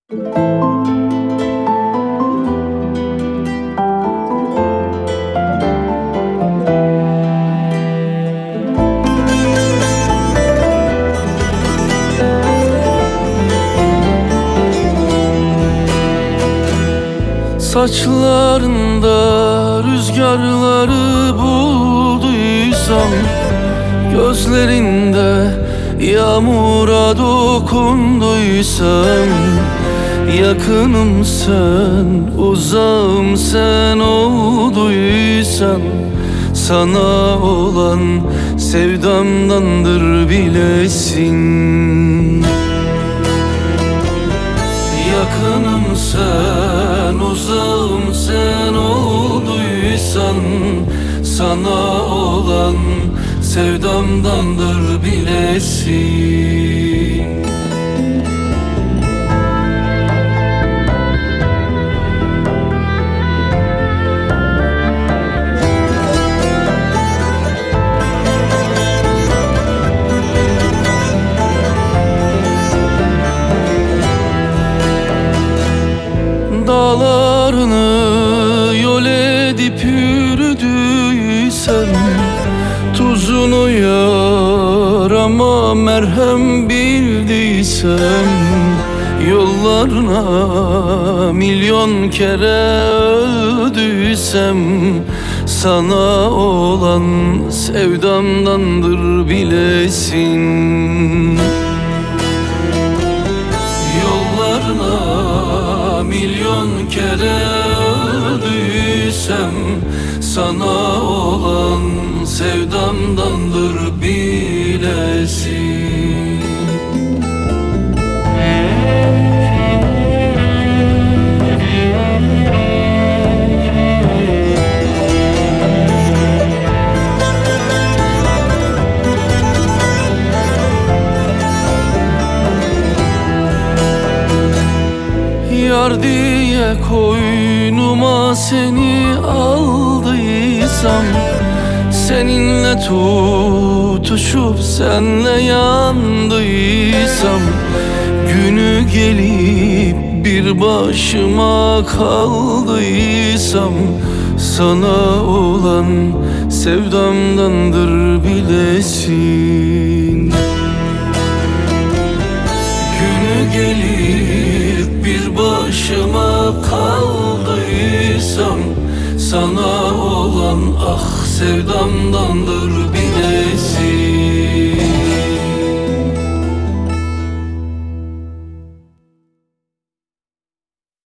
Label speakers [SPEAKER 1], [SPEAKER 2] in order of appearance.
[SPEAKER 1] Saçlarında rüzgarları bulduysam, gözlerinde yağmura dokunduysam, yakınım sen, uzağım sen olduysan, sana olan sevdamdandır bilesin. Yakınım sen, uzağım sen olduysan, sana olan sevdamdandır bilesin. Dağlarını yol edip yürüdüysem, tuzunu yarama merhem bildiysem, yollarına milyon kere öldüysem, sana olan sevdamdandır bilesin. Yollarına milyon kere öldüysem, sana olan sevdamdandır bilesin. Yar diye koynuma seni aldıysam, seninle tutuşup senle yandıysam, günü gelip bir başıma kaldıysam, sana olan sevdamdandır bilesin. Günü gelip bir başıma kaldıysam, sana olan ah sevdamdandır